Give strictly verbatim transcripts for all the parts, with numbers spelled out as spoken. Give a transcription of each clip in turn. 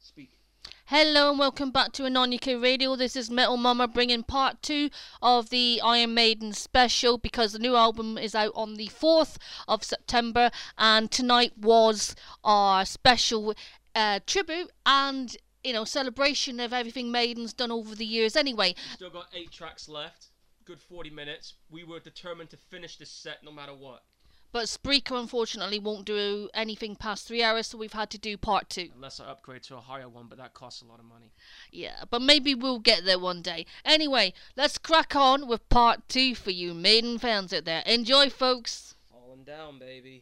Speak. Hello and welcome back to Anonika Radio. This is Metal Mama bringing part two of the Iron Maiden special because the new album is out on the fourth of September, and tonight was our special uh, tribute and, you know, celebration of everything Maiden's done over the years anyway. We've still got eight tracks left, good forty minutes. We were determined to finish this set no matter what. But Spreaker unfortunately won't do anything past three hours, so we've had to do part two. Unless I upgrade to a higher one, but that costs a lot of money. Yeah, but maybe we'll get there one day. Anyway, let's crack on with part two for you Maiden fans out there. Enjoy, folks. Falling down, baby.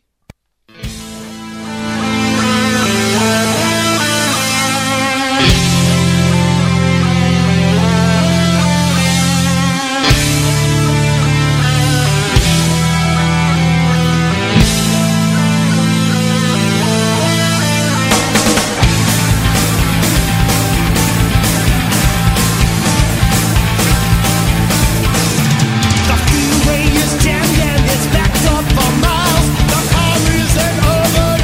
Jammed and it's backed up for miles. The car isn't over.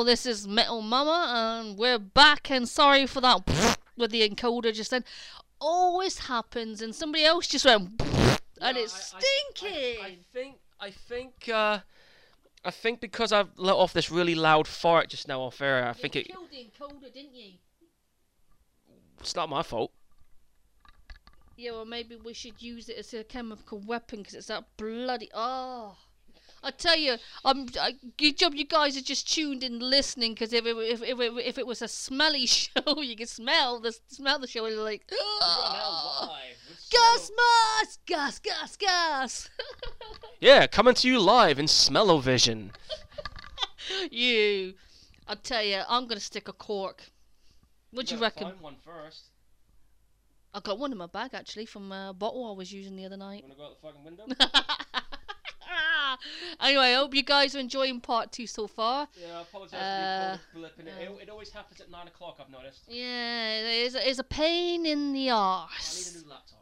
this is Metal Mama, and we're back. And sorry for that with the encoder just then. Always happens, and somebody else just went, and Yeah, it's I- I- stinking. I, I think I think uh, I think because I've let off this really loud fart just now off air. I think you it, killed the encoder, didn't you? it's not my fault. Yeah, well, maybe we should use it as a chemical weapon because it's that bloody. Oh. I tell you, um, I, good job you guys are just tuned in listening, because if it, if, if, it, if it was a smelly show, you could smell the smell the show and you're like, oh, gas mask, gas, gas, gas. Yeah, coming to you live in Smell-O-Vision. You, I tell you, I'm gonna stick a cork. What do you reckon? Find one first. I got one in my bag actually from a bottle I was using the other night. You wanna go out the fucking window? Anyway, I hope you guys are enjoying part two so far. Yeah, I apologise Uh, for the blip in it. uh, it. It always happens at nine o'clock, I've noticed. Yeah, it is, it is a pain in the I arse. need a new laptop.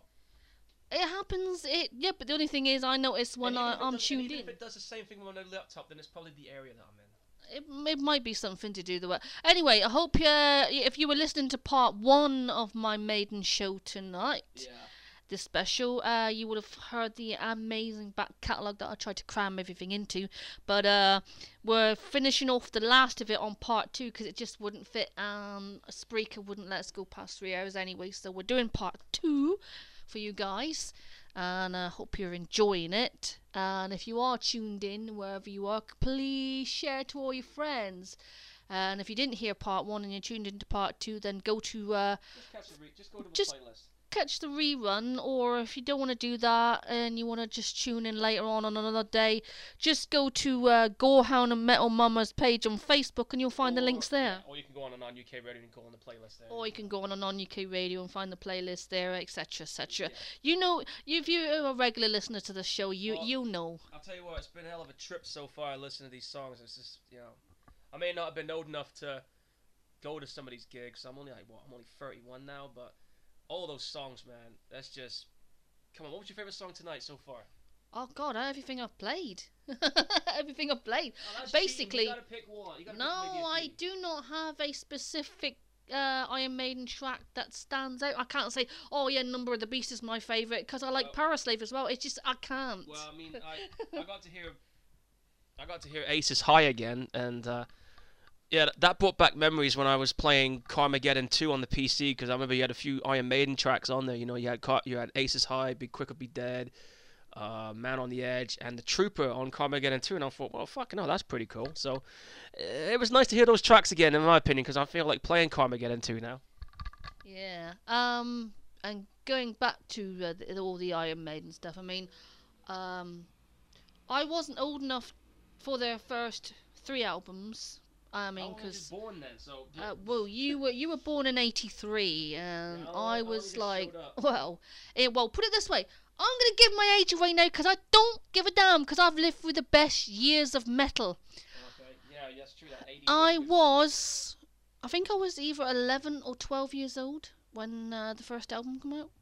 It happens. It yeah, but the only thing is, I notice when And even I, if it I'm does- and tuned even in. if it does the same thing with my new laptop, then it's probably the area that I'm in. It, it might be something to do with it. Anyway, I hope uh, if you were listening to part one of my maiden show tonight, Yeah. this special, uh, you would have heard the amazing back catalogue that I tried to cram everything into. But uh, we're finishing off the last of it on part two because it just wouldn't fit. Um, Spreaker wouldn't let us go past three hours anyway, so we're doing part two for you guys. And I hope you're enjoying it. And if you are tuned in, wherever you are, please share to all your friends. And if you didn't hear part one and you're tuned into part two, then go to uh, Just catch the re- just go to the Just- playlist. catch the rerun. Or if you don't want to do that and you want to just tune in later on on another day, just go to uh, Gorehound and Metal Mama's page on Facebook and you'll find the Or- links there. yeah, or you can go on a non-U K radio and go on the playlist there. Or you can go on a non-U K radio and find the playlist there, et cetera, et cetera. Yeah. You know, if you're a regular listener to the show, you Well, you know. I'll tell you what, it's been a hell of a trip so far listening to these songs. It's just, you know, I may not have been old enough to go to some of these gigs. I'm only like, what, I'm only thirty-one now, but all those songs, man, that's just, come on, what was your favourite song tonight so far? Oh God, everything I've played, everything I've played. Oh, that's Basically- cheating. You gotta pick one. You gotta No, pick maybe a I few. do not have a specific uh, Iron Maiden track that stands out. I can't say, oh yeah, Number of the Beast is my favourite, because I like Well- Paraslave as well. It's just, I can't. Well, I mean, I, I got to hear, I got to hear Aces High again, and uh, yeah, th- that brought back memories when I was playing Carmageddon two on the P C, because I remember you had a few Iron Maiden tracks on there. You know, you had Car- you had Aces High, Be Quick or Be Dead, uh, Man on the Edge, and the Trooper on Carmageddon two, and I thought, well, fucking hell, that's pretty cool. So uh, it was nice to hear those tracks again, in my opinion, because I feel like playing Carmageddon two now. Yeah. Um, and going back to uh, the, all the Iron Maiden stuff, I mean, um, I wasn't old enough for their first three albums. I mean, I was because just born then, so uh, well, you were you were born in eighty-three, and Yeah, I I only- I only was just like, showed up. well, it, well, put it this way. I'm gonna give my age away now because I don't give a damn because I've lived through the best years of metal. okay, yeah, that's true. That eighty. I was, I think I was either eleven or twelve years old when uh, the first album came out.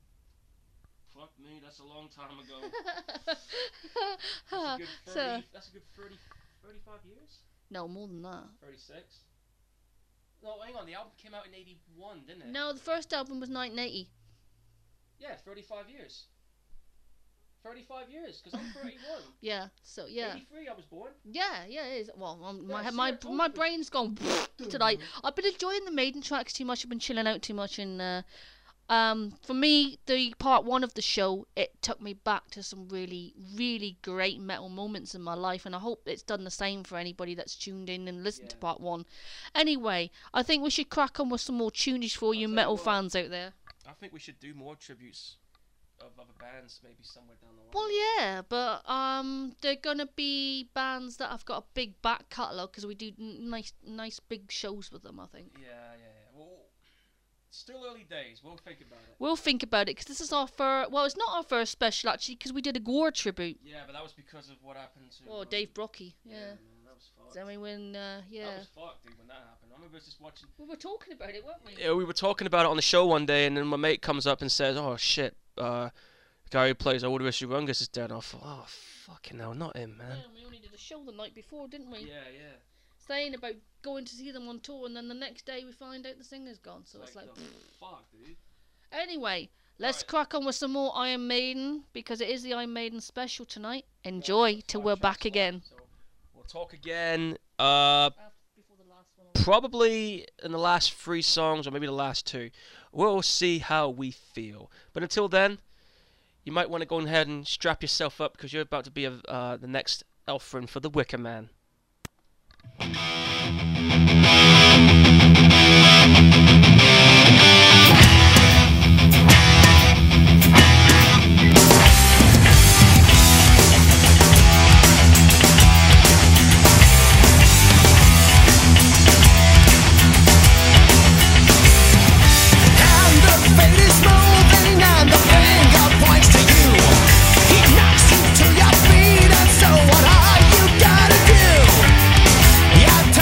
Fuck me, that's a long time ago. That's a good thirty. so, That's a good thirty, thirty-five years. no, more than that. thirty-six. No, hang on. The album came out in eighty-one, didn't it? No, the first album was nineteen eighty. Yeah, thirty-five years. thirty-five years, because I'm thirty-one. Yeah, so yeah. eighty-three, I was born. Yeah, yeah, it is. Well, um, my Yeah, see, my I told my you. brain's gone tonight. I've been enjoying the Maiden tracks too much. I've been chilling out too much, and uh, um, for me, the part one of the show, it took me back to some really, really great metal moments in my life, and I hope it's done the same for anybody that's tuned in and listened to Yeah. part one. Anyway, I think we should crack on with some more tunage for I'll you tell you metal what. fans out there. I think we should do more tributes of other bands, maybe somewhere down the line. Well, yeah, but um, they're gonna be bands that have got a big back catalogue because we do n- nice, nice big shows with them. I think Yeah, yeah, yeah. Well, still early days. We'll think about it. we'll think about it because this is our first. Well, it's not our first special actually because we did a Gore tribute. Yeah, but that was because of what happened to. Oh, um, Dave Brocky. Yeah, Yeah. man, that was fucked. So, I mean, when uh, That yeah, was fucked, dude. When that happened, I remember just watching. we were talking about it, weren't we? Yeah, we were talking about it on the show one day, and then my mate comes up and says, "Oh shit, uh, the guy who plays Aldous Urungus is dead." And I thought, "Oh fucking hell, not him, man." Yeah, we only did a show the night before, didn't we? Yeah, yeah. saying about going to see them on tour, and then the next day we find out the singer's gone. So it's like, fuck, dude. Anyway, let's Right. crack on with some more Iron Maiden, because it is the Iron Maiden special tonight. Enjoy Yeah, till five we're tracks back left, again. so we'll talk again. Uh, Before the last one. probably in the last three songs, or maybe the last two. We'll see how we feel. But until then, you might want to go ahead and strap yourself up, because you're about to be a, uh, the next Elfrin for the Wicker Man. He knocks you to your feet, and so what are you gonna do? You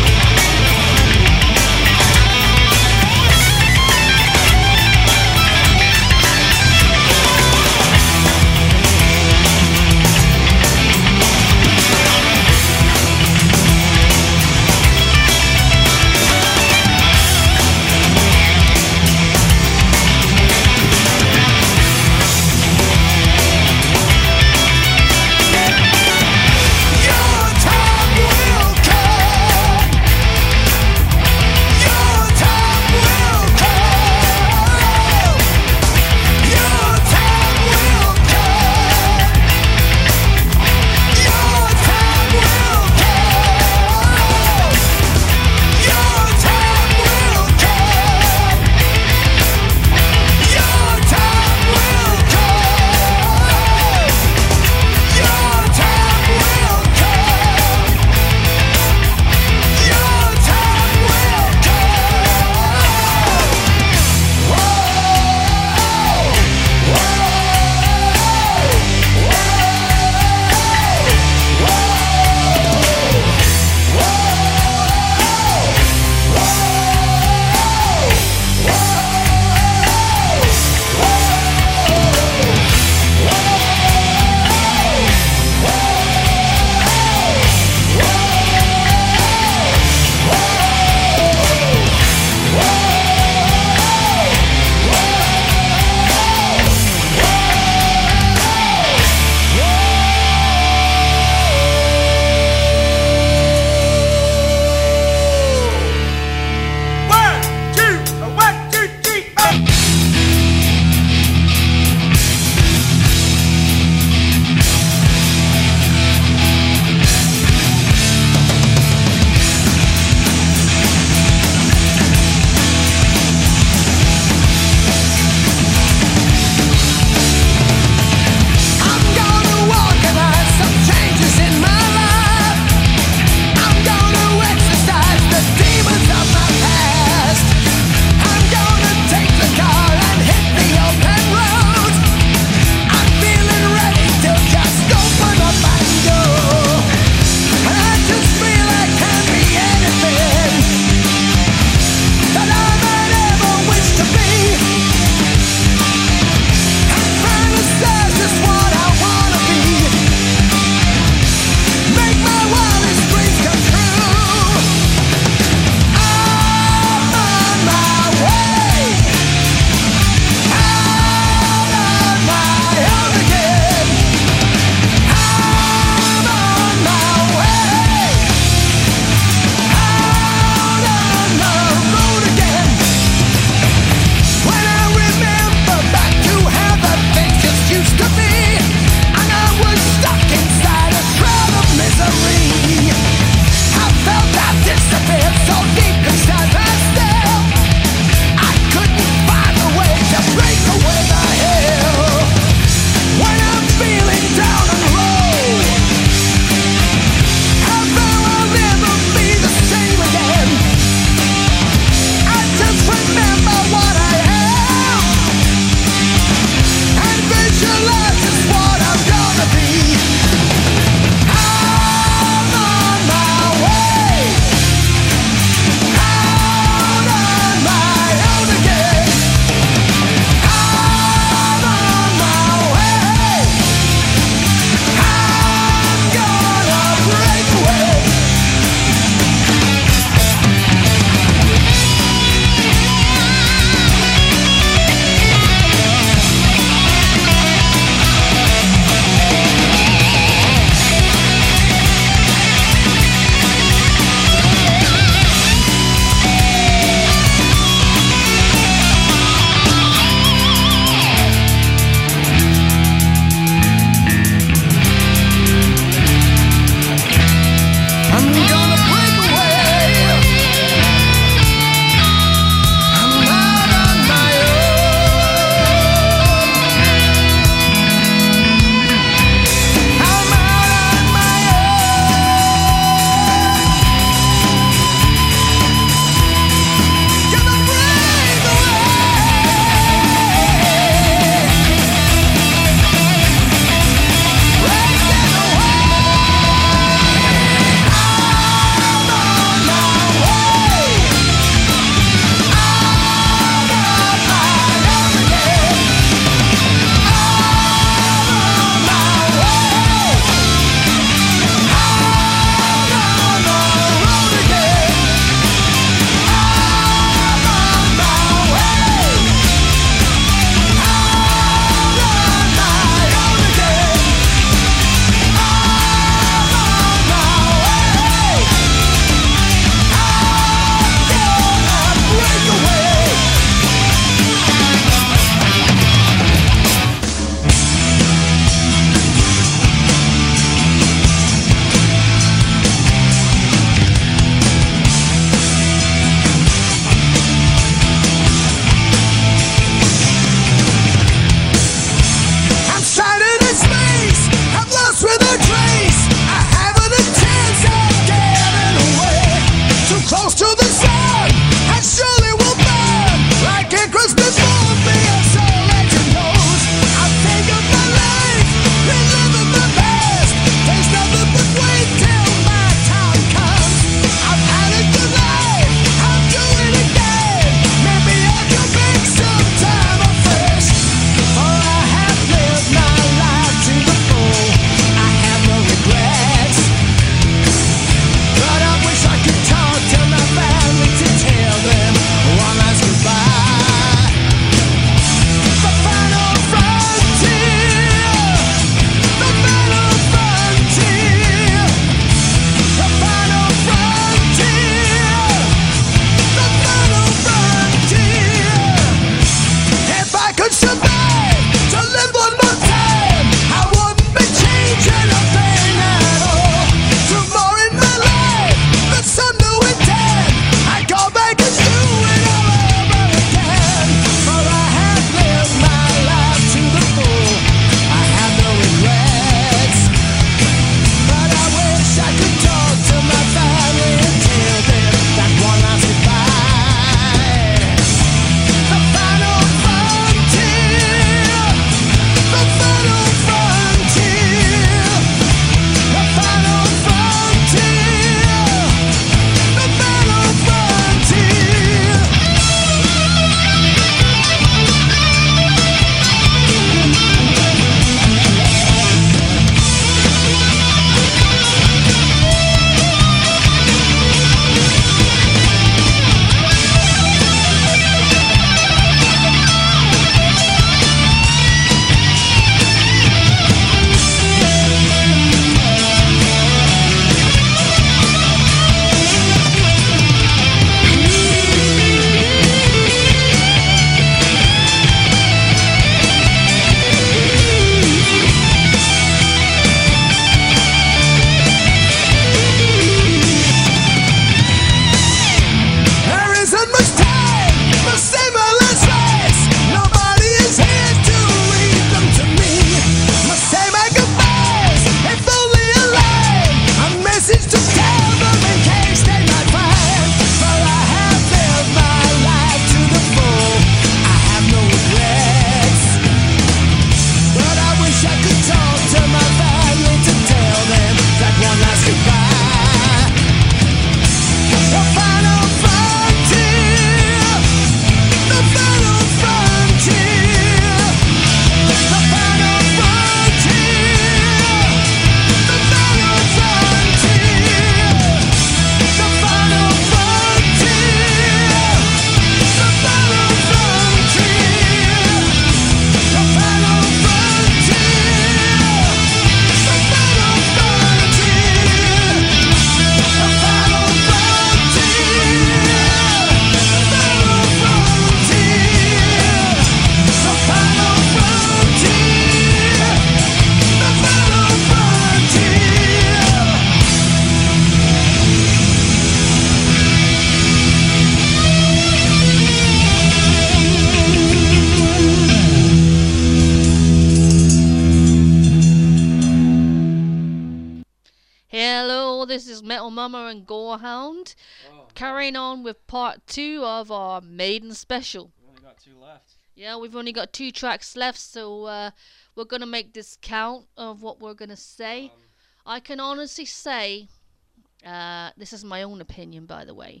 Metal Mama and Gorehound. Oh, Carrying on with part two of our Maiden special. we only got two left. Yeah, we've only got two tracks left, so uh, we're going to make this count of what we're going to say. Um, I can honestly say, uh, this is my own opinion, by the way,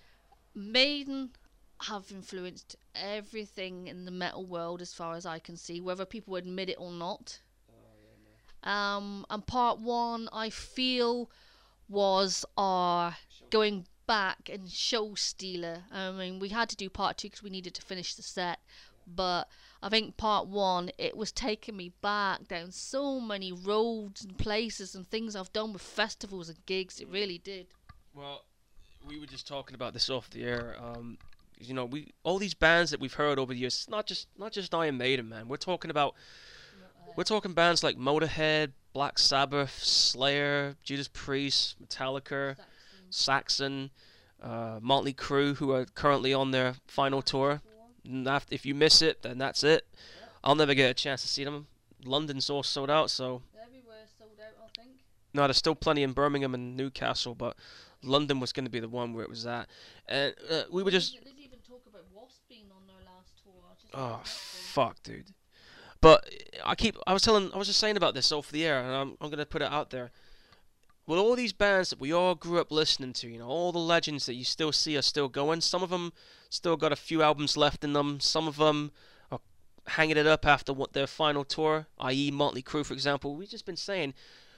Maiden have influenced everything in the metal world as far as I can see, whether people admit it or not. oh, yeah, no. Um, and part one, I feel, was our going back and show stealer. I mean, we had to do part two because we needed to finish the set, but I think part one, it was taking me back down so many roads and places and things I've done with festivals and gigs. It really did. Well, we were just talking about this off the air. Um, you know, we all these bands that we've heard over the years. It's not just not just Iron Maiden, man. We're talking about we're talking bands like Motorhead, Black Sabbath, Slayer, Judas Priest, Metallica, Saxon, uh, Motley Crue, who are currently on their final tour. And after, if you miss it, then that's it. I'll never get a chance to see them. London's all sold out, so Everywhere sold out, I think. no, there's still plenty in Birmingham and Newcastle, but London was going to be the one where it was at. And uh, we were just, They didn't even talk about Wasp being on their last tour. I just oh thought that was- fuck, dude. But I keep, I was telling, I was just saying about this off the air, and I'm, I'm going to put it out there. With all these bands that we all grew up listening to, you know, all the legends that you still see are still going. Some of them still got a few albums left in them. Some of them are hanging it up after what their final tour, that is. Motley Crue, for example. We've just been saying,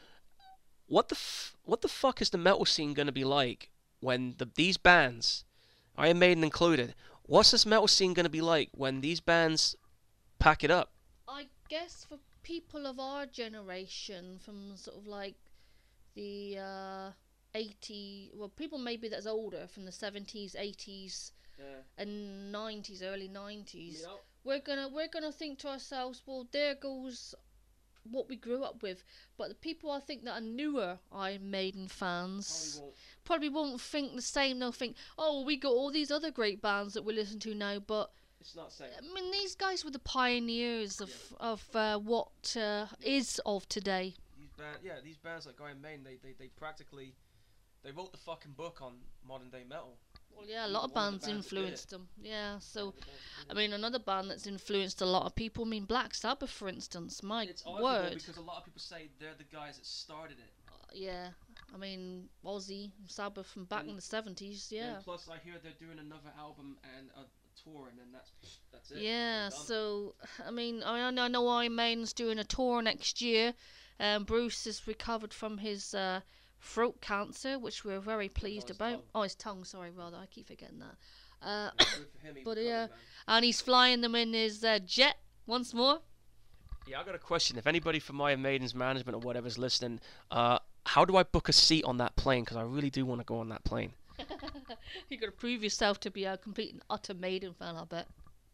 what the f- what the fuck is the metal scene gonna be like when the, these bands, Iron Maiden included, what's this metal scene gonna be like when these bands pack it up? I guess for people of our generation, from sort of like the uh, eighty, well, people maybe that's older, from the seventies, eighties, and nineties, early nineties, we're gonna we're gonna think to ourselves, well, there goes what we grew up with. But the people I think that are newer Iron Maiden fans probably won't think the same. They'll think, oh, we got all these other great bands that we listen to now, but It's not saying. I mean, these guys were the pioneers of of uh, what uh, is of today. These band, yeah, these bands like Iron Maiden, they, they, they practically, they wrote the fucking book on modern day metal. Well, yeah, a lot of One of the bands bands that did influenced it. them. Yeah, so One of the bands that did I it. mean, another band that's influenced a lot of people. I mean, Black Sabbath, for instance. My It's arguable word. because a lot of people say they're the guys that started it. Yeah, I mean, Ozzy, Sabbath from back And- in the seventies. Yeah. And plus, I hear they're doing another album and a tour, and then that's that's it. Yeah, They're done. so I mean, I, I know Iron Maiden's doing a tour next year. Um, Bruce has recovered from his uh, throat cancer, which we're very pleased his about. tongue. Oh, his tongue, sorry, rather. I keep forgetting that. Uh, Good for him, he but recovered, yeah. man. and he's flying them in his uh, jet once more. Yeah, I got a question. If anybody from Iron Maiden's management or whatever's listening, uh, how do I book a seat on that plane? Because I really do want to go on that plane. You got to prove yourself to be a complete and utter Maiden fan, I bet.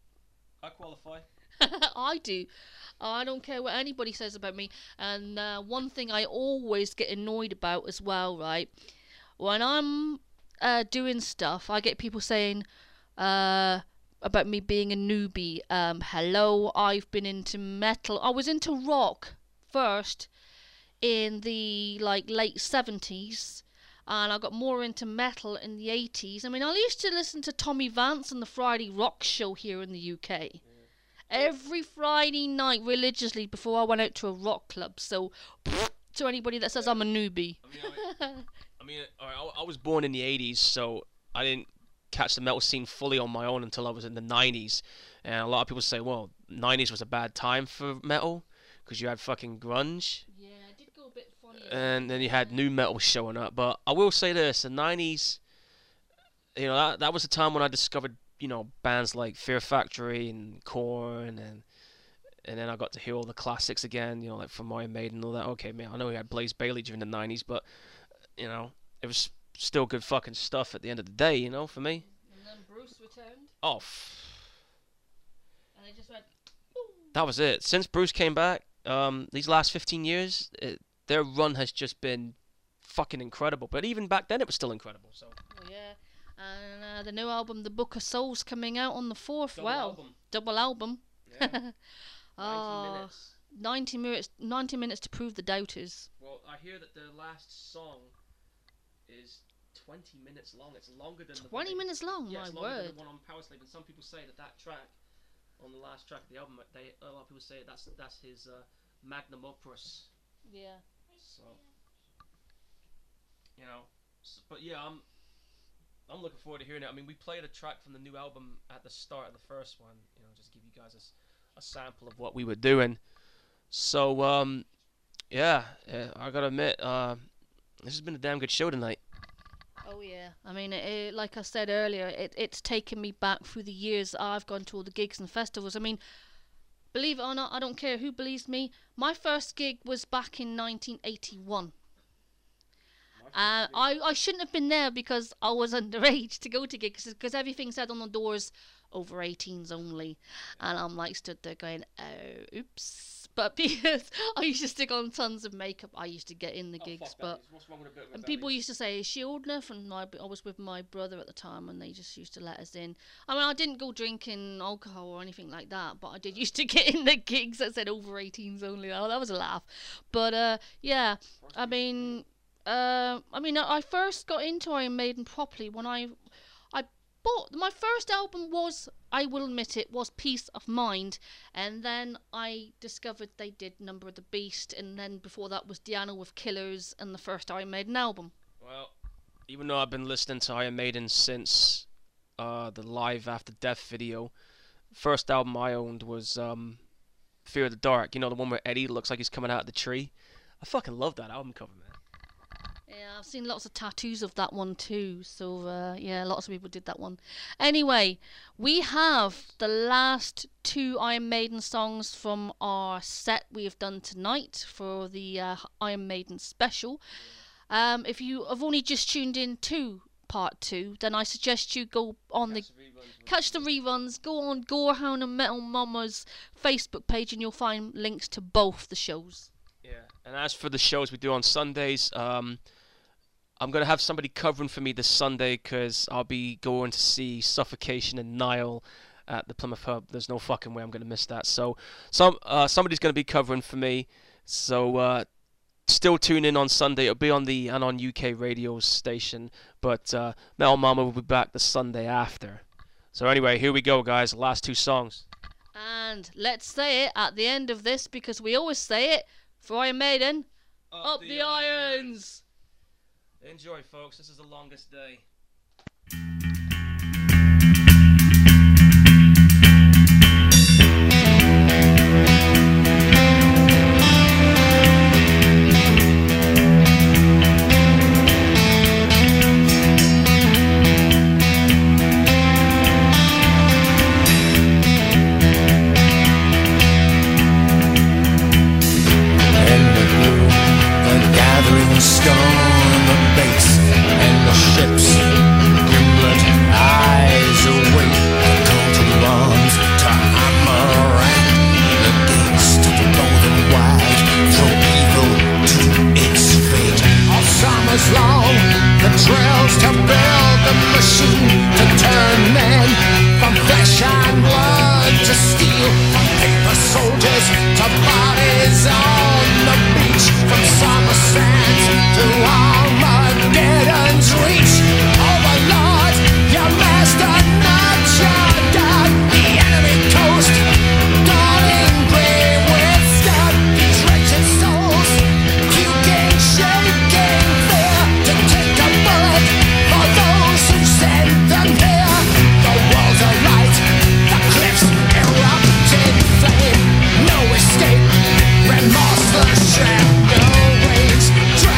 I qualify. I do. I don't care what anybody says about me. And uh, one thing I always get annoyed about as well, right? When I'm uh, doing stuff, I get people saying uh, about me being a newbie. Um, hello, I've been into metal. I was into rock first in the like late seventies. And I got more into metal in the eighties. I mean, I used to listen to Tommy Vance on the Friday Rock Show here in the U K. Every Friday night religiously before I went out to a rock club. So, to anybody that says I'm a newbie. I mean, I, I mean, all right, I, I was born in the eighties, so I didn't catch the metal scene fully on my own until I was in the nineties. And a lot of people say, well, nineties was a bad time for metal because you had fucking grunge, Yeah, it did go a bit funny. and then you had new metal showing up. But I will say this: the nineties, you know, that that was the time when I discovered, you know, bands like Fear Factory and Korn, and and then I got to hear all the classics again, you know, like from Iron Maiden and all that. Okay, man, I know we had Blaze Bailey during the nineties, but you know, it was still good fucking stuff at the end of the day, you know, for me. And then Bruce returned, Oh, f- and they just went. that was it. Since Bruce came back, um, these last fifteen years, it, their run has just been fucking incredible. But even back then, it was still incredible. So. Oh, yeah. And uh, the new album, The Book of Souls, coming out on the fourth. Double well, album. double album. Yeah. Oh, ninety minutes. ninety minutes, ninety minutes to prove the doubters. Well, I hear that the last song is twenty minutes long. It's longer than twenty the minutes long. Yeah, My it's longer word. than the one on Power Slave. And some people say that that track, on the last track of the album, they a lot of people say that's that's his uh, magnum opus. Yeah. So, you know, so, but yeah, I'm I'm looking forward to hearing it. I mean, we played a track from the new album at the start of the first one. You know, just to give you guys a, a sample of what we were doing. So, um, yeah, yeah I gotta admit, uh, this has been a damn good show tonight. Oh yeah, I mean, it, it, like I said earlier, it, it's taken me back through the years I've gone to all the gigs and festivals. I mean, believe it or not, I don't care who believes me, my first gig was back in nineteen eighty-one. Uh, I, I shouldn't have been there because I was underage to go to gigs, because everything said on the doors, over eighteens only. And I'm like stood there going, oh, oops. But because I used to stick on tons of makeup, I used to get in the Oh, gigs. fuck But that. What's wrong with a bit of and rebellion? people used to say, is she old enough? And I, I was with my brother at the time, and they just used to let us in. I mean, I didn't go drinking alcohol or anything like that, but I did used to get in the gigs that said over eighteens only. Oh, that was a laugh. But uh, yeah, I mean, uh, I mean, I first got into Iron Maiden properly when I, I bought my first album was, I will admit it, was Peace of Mind, and then I discovered they did Number of the Beast, and then before that was Diana with Killers, and the first Iron Maiden album. Well, even though I've been listening to Iron Maiden since uh, the Live After Death video, first album I owned was um, Fear of the Dark. You know, the one where Eddie looks like he's coming out of the tree. I fucking love that album cover, man. Yeah, I've seen lots of tattoos of that one too. So, uh, yeah, lots of people did that one. Anyway, we have the last two Iron Maiden songs from our set we have done tonight for the uh, Iron Maiden special. Um, if you have only just tuned in to part two, then I suggest you go on the... Catch the reruns, go on Gorehound and Metal Mama's Facebook page, and you'll find links to both the shows. Yeah, and as for the shows we do on Sundays, um, I'm going to have somebody covering for me this Sunday because I'll be going to see Suffocation and Nile at the Plymouth Hub. There's no fucking way I'm going to miss that. So some uh, somebody's going to be covering for me. So uh, still tune in on Sunday. It'll be on the Anon U K radio station. But uh, Metal Mama will be back the Sunday after. So anyway, here we go, guys. The last two songs. And let's say it at the end of this, because we always say it, for Iron Maiden, up, up the, the irons. irons! Enjoy, folks. This is the longest day. Storm abates, and the ships, gimlet eyes await the call to arms, to hammer at the gates, to blow them wide, throw evil to its fate. All summers long, the trails to build the machine, to turn men from flesh and blood to steel, from paper soldiers to bodies on the beach, from summer sands to Armageddon's reach. Overlord, your master, not your God. The enemy coast, darling grey with scab. These wretched souls, puking, shaking fear, to take a bullet for those who sent them here. The walls are right, the cliffs erupt in flame. No escape, remorseless shadow waves.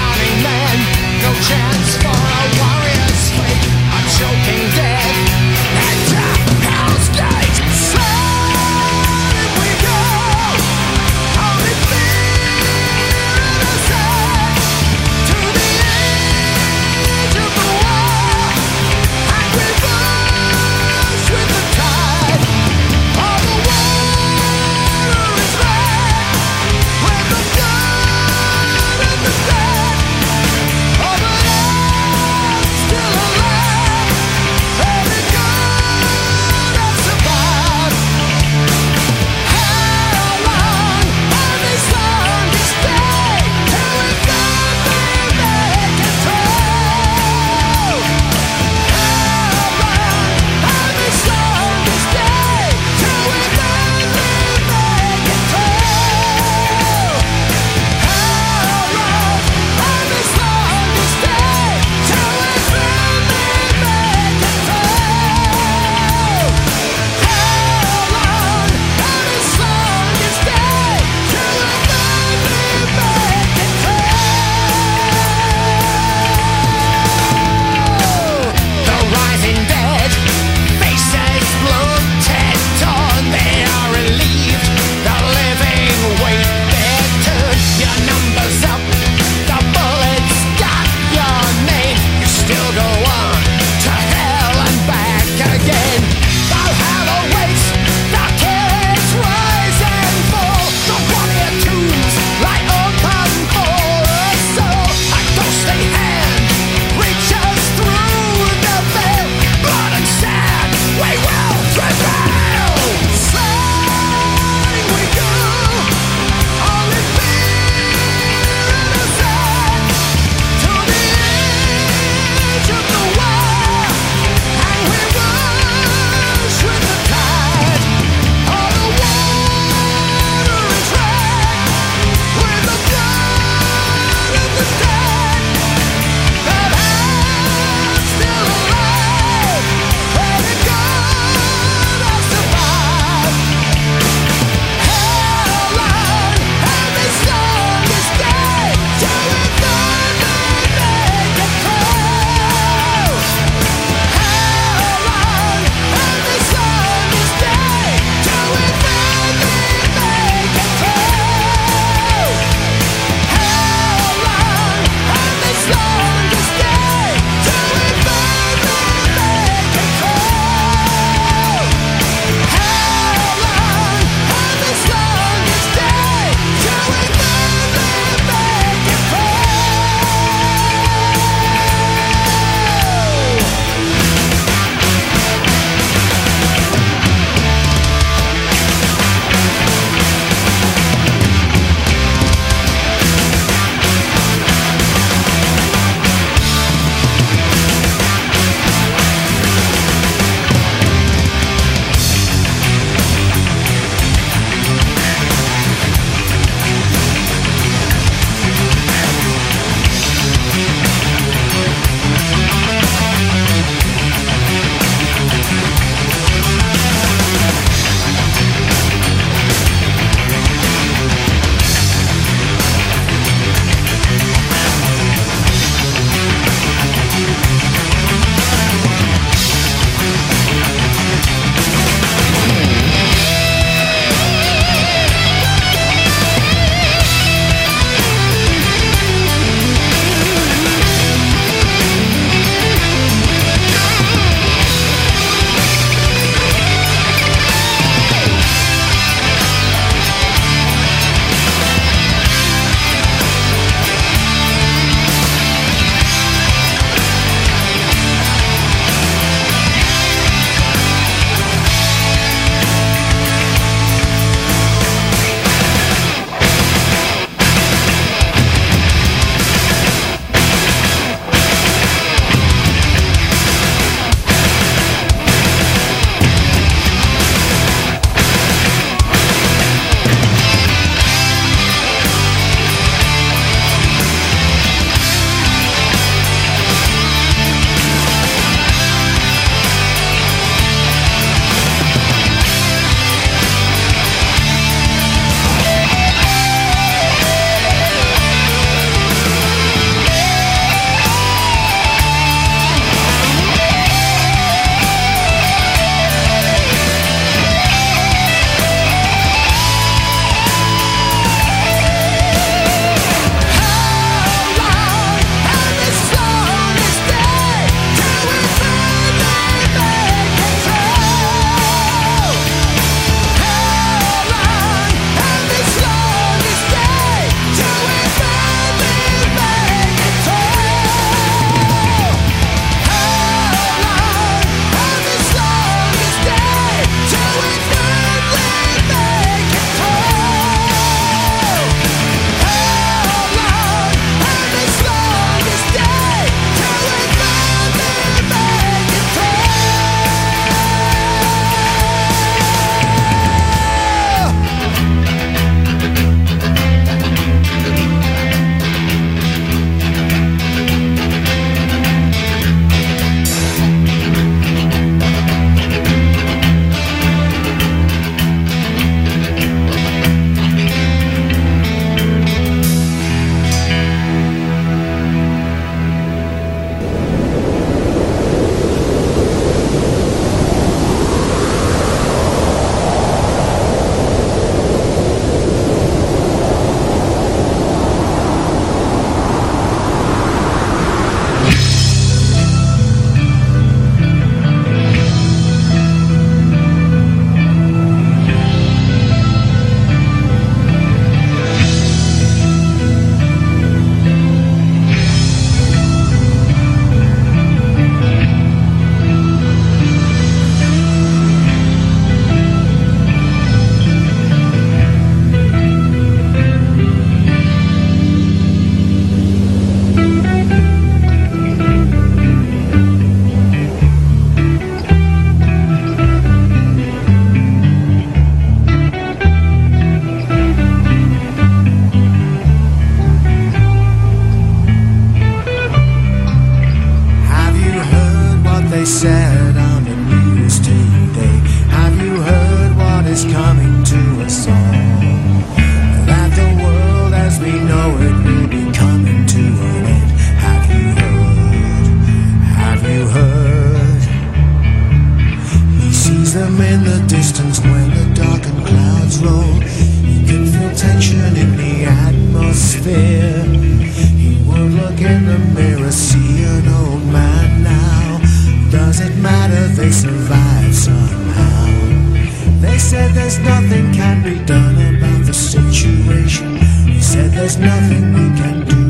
is coming to us all. That the world as we know it will be coming to an end. Have you heard? Have you heard? He sees them in the distance when the darkened clouds roll. He can feel tension in the atmosphere. He won't look in the mirror, see an old man now. Does it matter? They survive somehow. They said there's nothing can be done about the situation. He said there's nothing we can do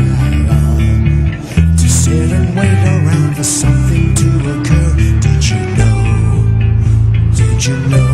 uh, to sit and wait around for something to occur. Did you know? Did you know?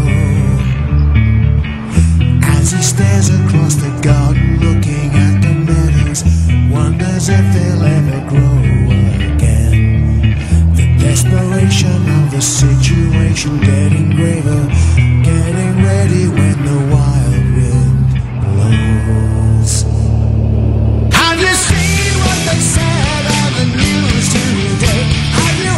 As he stares across the garden looking at the meadows, wonders if they'll ever grow again. The desperation of the situation getting graver, getting ready when the wild wind blows. Have you seen what they said on the news today? Have you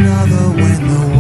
another when the